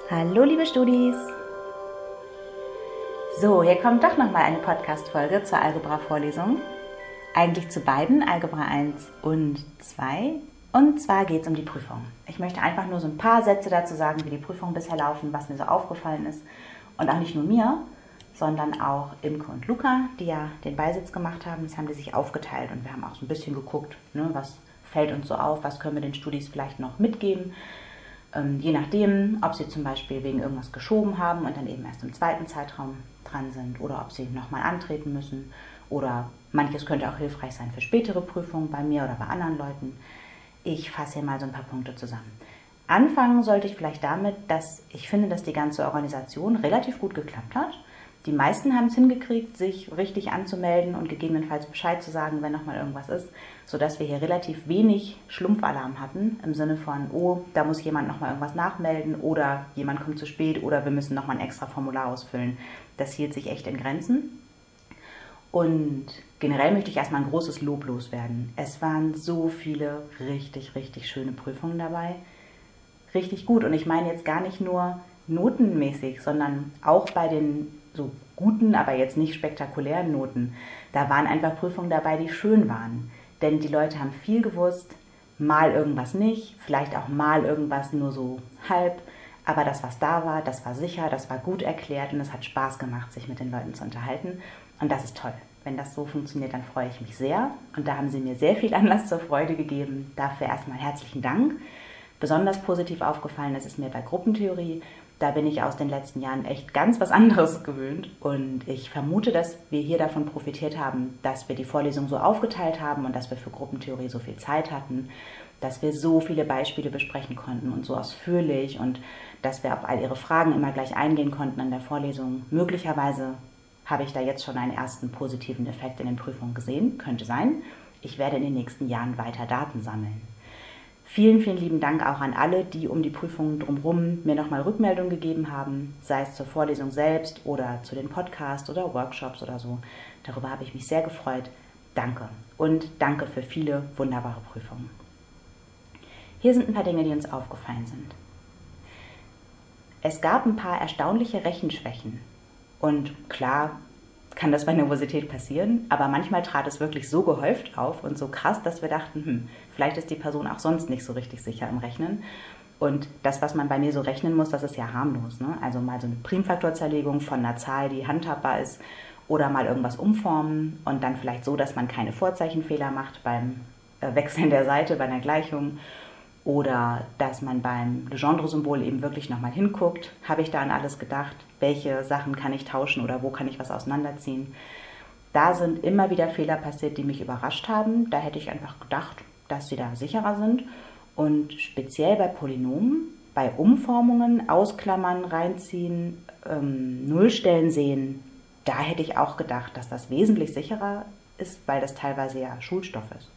Hallo liebe Studis! So, hier kommt doch nochmal eine Podcast-Folge zur Algebra-Vorlesung. Eigentlich zu beiden, Algebra 1 und 2. Und zwar geht es um die Prüfung. Ich möchte einfach nur so ein paar Sätze dazu sagen, wie die Prüfungen bisher laufen, was mir so aufgefallen ist. Und auch nicht nur mir, sondern auch Imke und Luca, die ja den Beisitz gemacht haben. Das haben die sich aufgeteilt und wir haben auch so ein bisschen geguckt, ne, was fällt uns so auf, was können wir den Studis vielleicht noch mitgeben. Je nachdem, ob sie zum Beispiel wegen irgendwas geschoben haben und dann eben erst im zweiten Zeitraum dran sind oder ob sie nochmal antreten müssen oder manches könnte auch hilfreich sein für spätere Prüfungen bei mir oder bei anderen Leuten. Ich fasse hier mal so ein paar Punkte zusammen. Anfangen sollte ich vielleicht damit, dass ich finde, dass die ganze Organisation relativ gut geklappt hat. Die meisten haben es hingekriegt, sich richtig anzumelden und gegebenenfalls Bescheid zu sagen, wenn nochmal irgendwas ist, sodass wir hier relativ wenig Schlumpfalarm hatten, im Sinne von, oh, da muss jemand nochmal irgendwas nachmelden oder jemand kommt zu spät oder wir müssen nochmal ein extra Formular ausfüllen. Das hielt sich echt in Grenzen. Und generell möchte ich erstmal ein großes Lob loswerden. Es waren so viele richtig, richtig schöne Prüfungen dabei. Richtig gut. Und ich meine jetzt gar nicht nur notenmäßig, sondern auch bei den so guten, aber jetzt nicht spektakulären Noten. Da waren einfach Prüfungen dabei, die schön waren. Denn die Leute haben viel gewusst, mal irgendwas nicht, vielleicht auch mal irgendwas nur so halb. Aber das, was da war, das war sicher, das war gut erklärt und es hat Spaß gemacht, sich mit den Leuten zu unterhalten. Und das ist toll. Wenn das so funktioniert, dann freue ich mich sehr. Und da haben sie mir sehr viel Anlass zur Freude gegeben. Dafür erstmal herzlichen Dank. Besonders positiv aufgefallen ist es mir bei Gruppentheorie. Da bin ich aus den letzten Jahren echt ganz was anderes gewöhnt. Und ich vermute, dass wir hier davon profitiert haben, dass wir die Vorlesung so aufgeteilt haben und dass wir für Gruppentheorie so viel Zeit hatten, dass wir so viele Beispiele besprechen konnten und so ausführlich und dass wir auf all ihre Fragen immer gleich eingehen konnten in der Vorlesung. Möglicherweise habe ich da jetzt schon einen ersten positiven Effekt in den Prüfungen gesehen. Könnte sein. Ich werde in den nächsten Jahren weiter Daten sammeln. Vielen, vielen lieben Dank auch an alle, die um die Prüfungen drumherum mir nochmal Rückmeldung gegeben haben, sei es zur Vorlesung selbst oder zu den Podcasts oder Workshops oder so. Darüber habe ich mich sehr gefreut. Danke. Und danke für viele wunderbare Prüfungen. Hier sind ein paar Dinge, die uns aufgefallen sind. Es gab ein paar erstaunliche Rechenschwächen. Und klar kann das bei Nervosität passieren, aber manchmal trat es wirklich so gehäuft auf und so krass, dass wir dachten, vielleicht ist die Person auch sonst nicht so richtig sicher im Rechnen. Und das, was man bei mir so rechnen muss, das ist ja harmlos, ne? Also mal so eine Primfaktorzerlegung von einer Zahl, die handhabbar ist, oder mal irgendwas umformen und dann vielleicht so, dass man keine Vorzeichenfehler macht beim Wechseln der Seite bei einer Gleichung. Oder dass man beim Legendre-Symbol eben wirklich nochmal hinguckt, habe ich da an alles gedacht, welche Sachen kann ich tauschen oder wo kann ich was auseinanderziehen. Da sind immer wieder Fehler passiert, die mich überrascht haben. Da hätte ich einfach gedacht, dass sie da sicherer sind. Und speziell bei Polynomen, bei Umformungen, Ausklammern, reinziehen, Nullstellen sehen, da hätte ich auch gedacht, dass das wesentlich sicherer ist, weil das teilweise ja Schulstoff ist.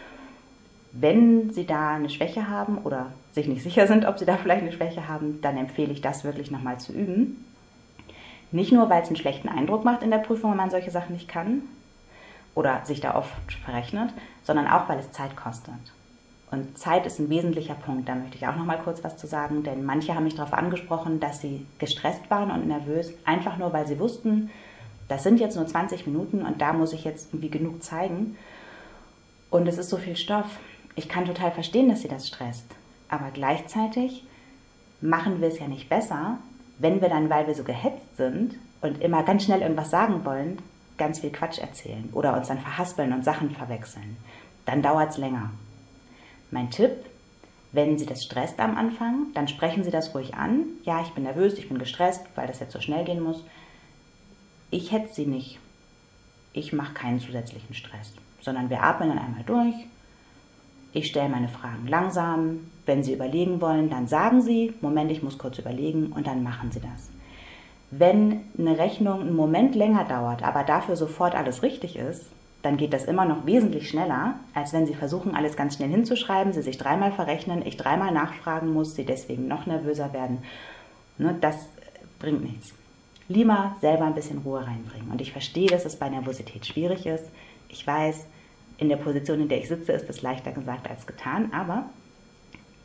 Wenn Sie da eine Schwäche haben oder sich nicht sicher sind, ob Sie da vielleicht eine Schwäche haben, dann empfehle ich das wirklich nochmal zu üben. Nicht nur, weil es einen schlechten Eindruck macht in der Prüfung, wenn man solche Sachen nicht kann oder sich da oft verrechnet, sondern auch, weil es Zeit kostet. Und Zeit ist ein wesentlicher Punkt, da möchte ich auch nochmal kurz was zu sagen, denn manche haben mich darauf angesprochen, dass sie gestresst waren und nervös, einfach nur, weil sie wussten, das sind jetzt nur 20 Minuten und da muss ich jetzt irgendwie genug zeigen. Und es ist so viel Stoff. Ich kann total verstehen, dass sie das stresst. Aber gleichzeitig machen wir es ja nicht besser, wenn wir dann, weil wir so gehetzt sind und immer ganz schnell irgendwas sagen wollen, ganz viel Quatsch erzählen oder uns dann verhaspeln und Sachen verwechseln. Dann dauert es länger. Mein Tipp, wenn Sie das stresst am Anfang, dann sprechen Sie das ruhig an. Ja, ich bin nervös, ich bin gestresst, weil das jetzt so schnell gehen muss. Ich hetze Sie nicht. Ich mache keinen zusätzlichen Stress, sondern wir atmen dann einmal durch. Ich stelle meine Fragen langsam. Wenn Sie überlegen wollen, dann sagen Sie, Moment, ich muss kurz überlegen und dann machen Sie das. Wenn eine Rechnung einen Moment länger dauert, aber dafür sofort alles richtig ist, dann geht das immer noch wesentlich schneller, als wenn Sie versuchen, alles ganz schnell hinzuschreiben, Sie sich dreimal verrechnen, ich dreimal nachfragen muss, Sie deswegen noch nervöser werden. Das bringt nichts. Lieber selber ein bisschen Ruhe reinbringen. Und ich verstehe, dass es bei Nervosität schwierig ist. Ich weiß, in der Position, in der ich sitze, ist es leichter gesagt als getan, aber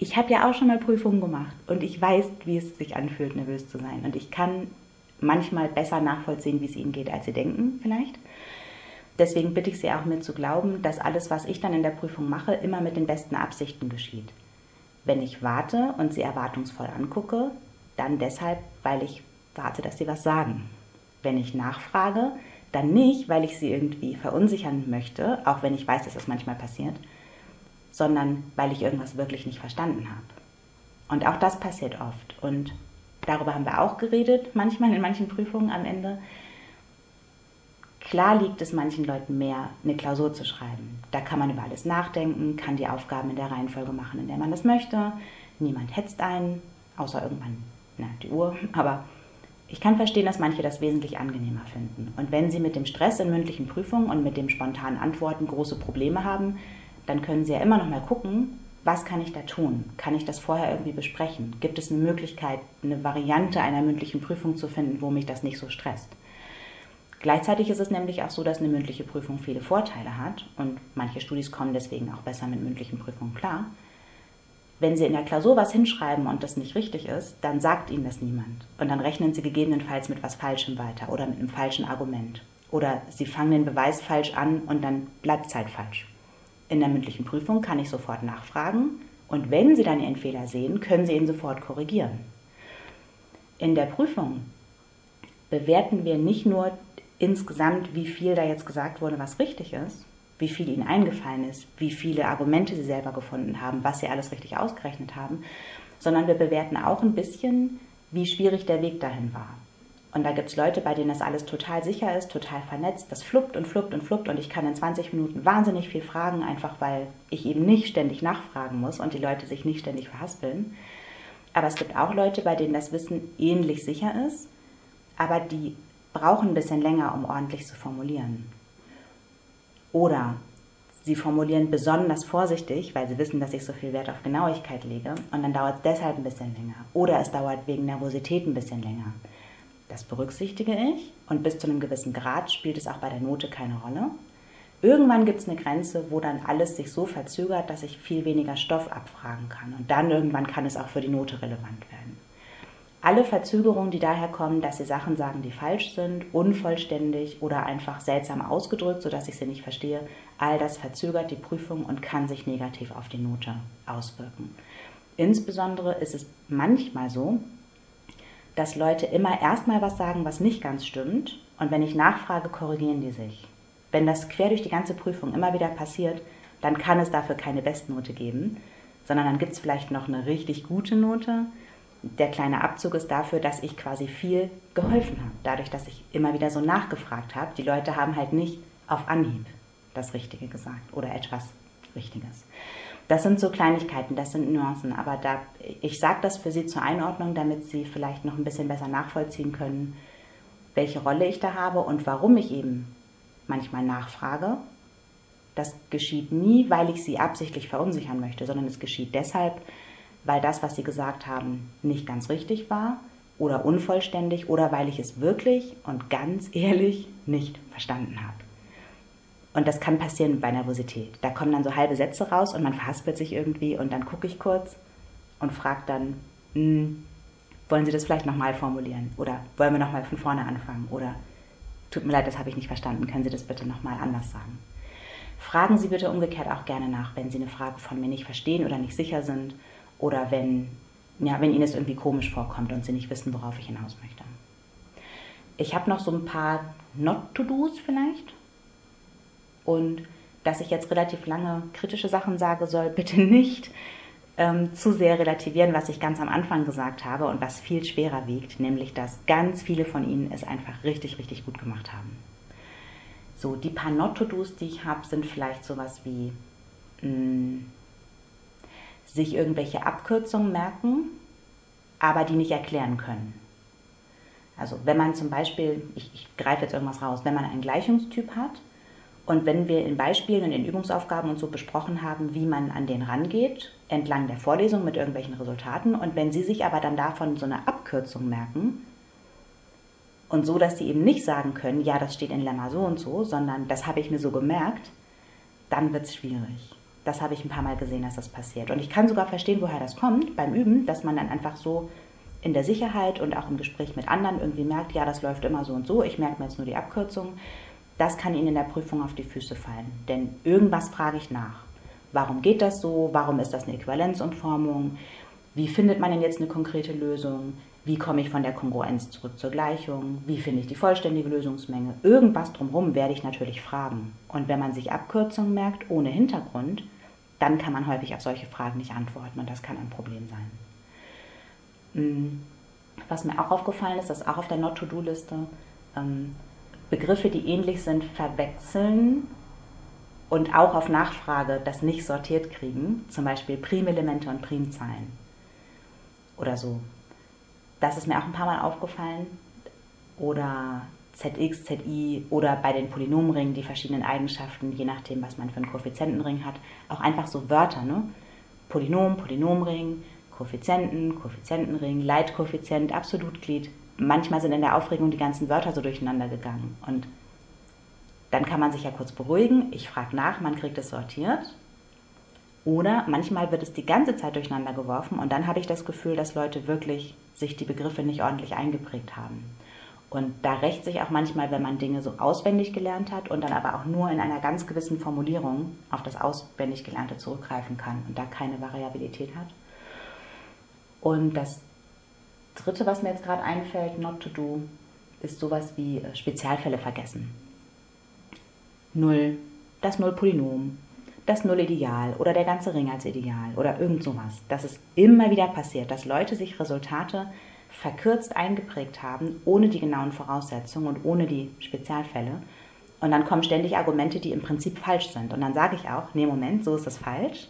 ich habe ja auch schon mal Prüfungen gemacht und ich weiß, wie es sich anfühlt, nervös zu sein. Und ich kann manchmal besser nachvollziehen, wie es Ihnen geht, als Sie denken vielleicht. Deswegen bitte ich Sie auch, mir zu glauben, dass alles, was ich dann in der Prüfung mache, immer mit den besten Absichten geschieht. Wenn ich warte und Sie erwartungsvoll angucke, dann deshalb, weil ich warte, dass Sie was sagen. Wenn ich nachfrage, dann nicht, weil ich Sie irgendwie verunsichern möchte, auch wenn ich weiß, dass das manchmal passiert, sondern weil ich irgendwas wirklich nicht verstanden habe. Und auch das passiert oft. Und darüber haben wir auch geredet, manchmal in manchen Prüfungen am Ende. Klar liegt es manchen Leuten mehr, eine Klausur zu schreiben. Da kann man über alles nachdenken, kann die Aufgaben in der Reihenfolge machen, in der man das möchte. Niemand hetzt einen, außer irgendwann die Uhr. Aber ich kann verstehen, dass manche das wesentlich angenehmer finden. Und wenn sie mit dem Stress in mündlichen Prüfungen und mit dem spontanen Antworten große Probleme haben, dann können sie ja immer noch mal gucken, was kann ich da tun? Kann ich das vorher irgendwie besprechen? Gibt es eine Möglichkeit, eine Variante einer mündlichen Prüfung zu finden, wo mich das nicht so stresst? Gleichzeitig ist es nämlich auch so, dass eine mündliche Prüfung viele Vorteile hat und manche Studis kommen deswegen auch besser mit mündlichen Prüfungen klar. Wenn Sie in der Klausur was hinschreiben und das nicht richtig ist, dann sagt Ihnen das niemand. Und dann rechnen Sie gegebenenfalls mit was Falschem weiter oder mit einem falschen Argument. Oder Sie fangen den Beweis falsch an und dann bleibt es halt falsch. In der mündlichen Prüfung kann ich sofort nachfragen und wenn Sie dann Ihren Fehler sehen, können Sie ihn sofort korrigieren. In der Prüfung bewerten wir nicht nur insgesamt, wie viel da jetzt gesagt wurde, was richtig ist, wie viel Ihnen eingefallen ist, wie viele Argumente Sie selber gefunden haben, was Sie alles richtig ausgerechnet haben, sondern wir bewerten auch ein bisschen, wie schwierig der Weg dahin war. Und da gibt es Leute, bei denen das alles total sicher ist, total vernetzt, das fluppt und fluppt und fluppt und ich kann in 20 Minuten wahnsinnig viel fragen, einfach weil ich eben nicht ständig nachfragen muss und die Leute sich nicht ständig verhaspeln. Aber es gibt auch Leute, bei denen das Wissen ähnlich sicher ist, aber die brauchen ein bisschen länger, um ordentlich zu formulieren. Oder sie formulieren besonders vorsichtig, weil sie wissen, dass ich so viel Wert auf Genauigkeit lege und dann dauert es deshalb ein bisschen länger. Oder es dauert wegen Nervosität ein bisschen länger. Das berücksichtige ich und bis zu einem gewissen Grad spielt es auch bei der Note keine Rolle. Irgendwann gibt es eine Grenze, wo dann alles sich so verzögert, dass ich viel weniger Stoff abfragen kann. Und dann irgendwann kann es auch für die Note relevant werden. Alle Verzögerungen, die daher kommen, dass Sie Sachen sagen, die falsch sind, unvollständig oder einfach seltsam ausgedrückt, sodass ich sie nicht verstehe, all das verzögert die Prüfung und kann sich negativ auf die Note auswirken. Insbesondere ist es manchmal so, dass Leute immer erstmal was sagen, was nicht ganz stimmt und wenn ich nachfrage, korrigieren die sich. Wenn das quer durch die ganze Prüfung immer wieder passiert, dann kann es dafür keine Bestnote geben, sondern dann gibt es vielleicht noch eine richtig gute Note. Der kleine Abzug ist dafür, dass ich quasi viel geholfen habe, dadurch, dass ich immer wieder so nachgefragt habe. Die Leute haben halt nicht auf Anhieb das Richtige gesagt oder etwas Richtiges. Das sind so Kleinigkeiten, das sind Nuancen, aber ich sage das für Sie zur Einordnung, damit Sie vielleicht noch ein bisschen besser nachvollziehen können, welche Rolle ich da habe und warum ich eben manchmal nachfrage. Das geschieht nie, weil ich Sie absichtlich verunsichern möchte, sondern es geschieht deshalb, weil das, was Sie gesagt haben, nicht ganz richtig war oder unvollständig oder weil ich es wirklich und ganz ehrlich nicht verstanden habe. Und das kann passieren bei Nervosität. Da kommen dann so halbe Sätze raus und man verhaspelt sich irgendwie und dann gucke ich kurz und frage dann, wollen Sie das vielleicht nochmal formulieren? Oder wollen wir nochmal von vorne anfangen? Oder tut mir leid, das habe ich nicht verstanden, können Sie das bitte nochmal anders sagen? Fragen Sie bitte umgekehrt auch gerne nach, wenn Sie eine Frage von mir nicht verstehen oder nicht sicher sind oder wenn Ihnen es irgendwie komisch vorkommt und Sie nicht wissen, worauf ich hinaus möchte. Ich habe noch so ein paar Not-to-Dos vielleicht. Und dass ich jetzt relativ lange kritische Sachen sage, soll bitte nicht zu sehr relativieren, was ich ganz am Anfang gesagt habe und was viel schwerer wiegt, nämlich dass ganz viele von Ihnen es einfach richtig, richtig gut gemacht haben. So, die paar Not-to-Dos, die ich habe, sind vielleicht sowas wie sich irgendwelche Abkürzungen merken, aber die nicht erklären können. Also wenn man zum Beispiel, ich greife jetzt irgendwas raus, wenn man einen Gleichungstyp hat, und wenn wir in Beispielen und in Übungsaufgaben und so besprochen haben, wie man an den rangeht, entlang der Vorlesung mit irgendwelchen Resultaten, und wenn Sie sich aber dann davon so eine Abkürzung merken, und so, dass Sie eben nicht sagen können, ja, das steht in Lemma so und so, sondern das habe ich mir so gemerkt, dann wird es schwierig. Das habe ich ein paar Mal gesehen, dass das passiert. Und ich kann sogar verstehen, woher das kommt beim Üben, dass man dann einfach so in der Sicherheit und auch im Gespräch mit anderen irgendwie merkt, ja, das läuft immer so und so, ich merke mir jetzt nur die Abkürzung. Das kann Ihnen in der Prüfung auf die Füße fallen. Denn irgendwas frage ich nach. Warum geht das so? Warum ist das eine Äquivalenzumformung? Wie findet man denn jetzt eine konkrete Lösung? Wie komme ich von der Kongruenz zurück zur Gleichung? Wie finde ich die vollständige Lösungsmenge? Irgendwas drumherum werde ich natürlich fragen. Und wenn man sich Abkürzungen merkt ohne Hintergrund, dann kann man häufig auf solche Fragen nicht antworten und das kann ein Problem sein. Was mir auch aufgefallen ist, das ist auch auf der Not-to-Do-Liste, Begriffe, die ähnlich sind, verwechseln und auch auf Nachfrage das nicht sortiert kriegen, zum Beispiel Primelemente und Primzahlen oder so. Das ist mir auch ein paar Mal aufgefallen. Oder ZX, ZI oder bei den Polynomringen die verschiedenen Eigenschaften, je nachdem, was man für einen Koeffizientenring hat. Auch einfach so Wörter, ne? Polynom, Polynomring, Koeffizienten, Koeffizientenring, Leitkoeffizient, Absolutglied. Manchmal sind in der Aufregung die ganzen Wörter so durcheinander gegangen. Und dann kann man sich ja kurz beruhigen. Ich frage nach, man kriegt es sortiert. Oder manchmal wird es die ganze Zeit durcheinander geworfen und dann habe ich das Gefühl, dass Leute wirklich sich die Begriffe nicht ordentlich eingeprägt haben. Und da rächt sich auch manchmal, wenn man Dinge so auswendig gelernt hat und dann aber auch nur in einer ganz gewissen Formulierung auf das auswendig Gelernte zurückgreifen kann und da keine Variabilität hat. Und das Dritte, was mir jetzt gerade einfällt, not to do, ist sowas wie Spezialfälle vergessen. Null, das Nullpolynom, das Nullideal oder der ganze Ring als Ideal oder irgend sowas. Das ist immer wieder passiert, dass Leute sich Resultate verkürzt eingeprägt haben, ohne die genauen Voraussetzungen und ohne die Spezialfälle. Und dann kommen ständig Argumente, die im Prinzip falsch sind. Und dann sage ich auch, nee, Moment, so ist das falsch.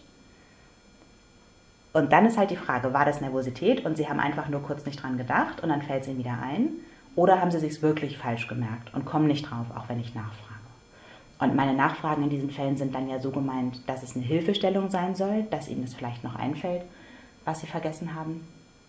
Und dann ist halt die Frage, war das Nervosität und Sie haben einfach nur kurz nicht dran gedacht und dann fällt es Ihnen wieder ein? Oder haben Sie es sich wirklich falsch gemerkt und kommen nicht drauf, auch wenn ich nachfrage? Und meine Nachfragen in diesen Fällen sind dann ja so gemeint, dass es eine Hilfestellung sein soll, dass Ihnen das vielleicht noch einfällt, was Sie vergessen haben.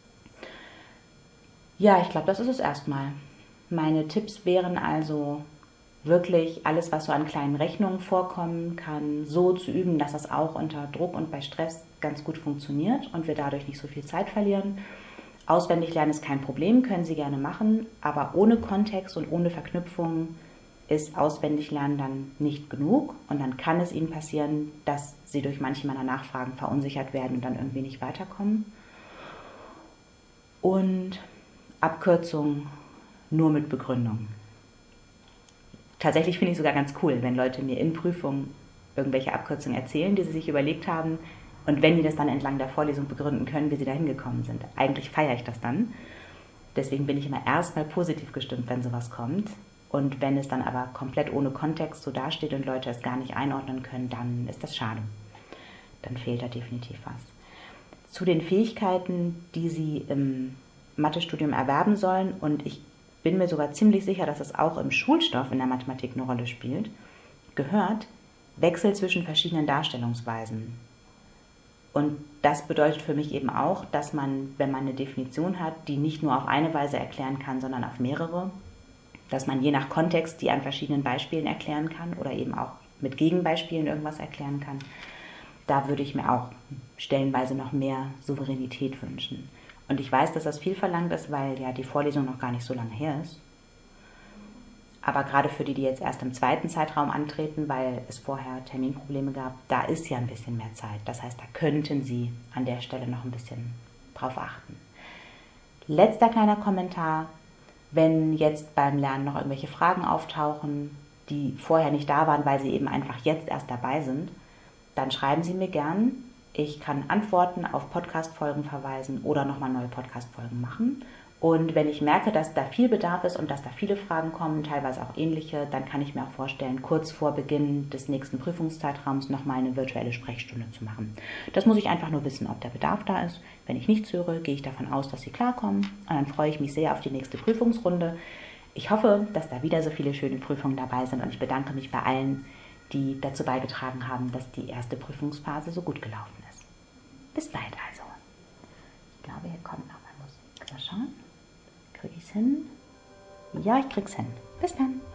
Ja, ich glaube, das ist es erstmal. Meine Tipps wären also wirklich alles, was so an kleinen Rechnungen vorkommen kann, so zu üben, dass das auch unter Druck und bei Stress ganz gut funktioniert und wir dadurch nicht so viel Zeit verlieren. Auswendig lernen ist kein Problem, können Sie gerne machen, aber ohne Kontext und ohne Verknüpfung ist Auswendiglernen dann nicht genug und dann kann es Ihnen passieren, dass Sie durch manche meiner Nachfragen verunsichert werden und dann irgendwie nicht weiterkommen. Und Abkürzungen nur mit Begründung. Tatsächlich finde ich sogar ganz cool, wenn Leute mir in Prüfungen irgendwelche Abkürzungen erzählen, die sie sich überlegt haben und wenn die das dann entlang der Vorlesung begründen können, wie sie da hingekommen sind. Eigentlich feiere ich das dann. Deswegen bin ich immer erstmal positiv gestimmt, wenn sowas kommt. Und wenn es dann aber komplett ohne Kontext so dasteht und Leute es gar nicht einordnen können, dann ist das schade. Dann fehlt da definitiv was. Zu den Fähigkeiten, die Sie im Mathestudium erwerben sollen, und ich bin mir sogar ziemlich sicher, dass es auch im Schulstoff in der Mathematik eine Rolle spielt, gehört Wechsel zwischen verschiedenen Darstellungsweisen. Und das bedeutet für mich eben auch, dass man, wenn man eine Definition hat, die nicht nur auf eine Weise erklären kann, sondern auf mehrere, dass man je nach Kontext die an verschiedenen Beispielen erklären kann oder eben auch mit Gegenbeispielen irgendwas erklären kann. Da würde ich mir auch stellenweise noch mehr Souveränität wünschen. Und ich weiß, dass das viel verlangt ist, weil ja die Vorlesung noch gar nicht so lange her ist. Aber gerade für die, die jetzt erst im zweiten Zeitraum antreten, weil es vorher Terminprobleme gab, da ist ja ein bisschen mehr Zeit. Das heißt, da könnten Sie an der Stelle noch ein bisschen drauf achten. Letzter kleiner Kommentar. Wenn jetzt beim Lernen noch irgendwelche Fragen auftauchen, die vorher nicht da waren, weil sie eben einfach jetzt erst dabei sind, dann schreiben Sie mir gern. Ich kann Antworten auf Podcast-Folgen verweisen oder nochmal neue Podcast-Folgen machen. Und wenn ich merke, dass da viel Bedarf ist und dass da viele Fragen kommen, teilweise auch ähnliche, dann kann ich mir auch vorstellen, kurz vor Beginn des nächsten Prüfungszeitraums nochmal eine virtuelle Sprechstunde zu machen. Das muss ich einfach nur wissen, ob der Bedarf da ist. Wenn ich nichts höre, gehe ich davon aus, dass Sie klarkommen. Und dann freue ich mich sehr auf die nächste Prüfungsrunde. Ich hoffe, dass da wieder so viele schöne Prüfungen dabei sind und ich bedanke mich bei allen, die dazu beigetragen haben, dass die erste Prüfungsphase so gut gelaufen ist. Bis bald also. Ich glaube, hier kommt noch mal Musik. Mal schauen. Kriege ich es hin? Ja, ich krieg's hin. Bis dann.